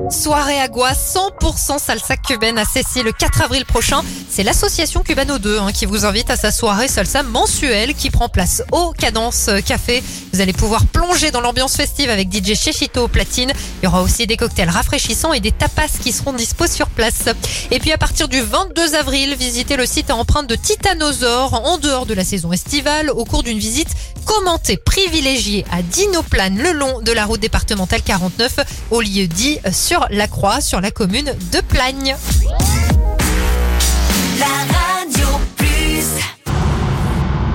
Soirée Agua 100% salsa cubaine à Cessy le 4 avril prochain. C'est l'association Cubano 2 qui vous invite à sa soirée salsa mensuelle qui prend place au Cadence Café. Vous allez pouvoir plonger dans l'ambiance festive avec DJ Chechito au platine. Il y aura aussi des cocktails rafraîchissants et des tapas qui seront dispo sur place. Et puis à partir du 22 avril, visitez le site à empreinte de Titanosaure en dehors de la saison estivale au cours d'une visite commentée privilégiée à Dinoplane le long de la route départementale 49 au lieu dit sur la Croix, sur la commune de Plagne.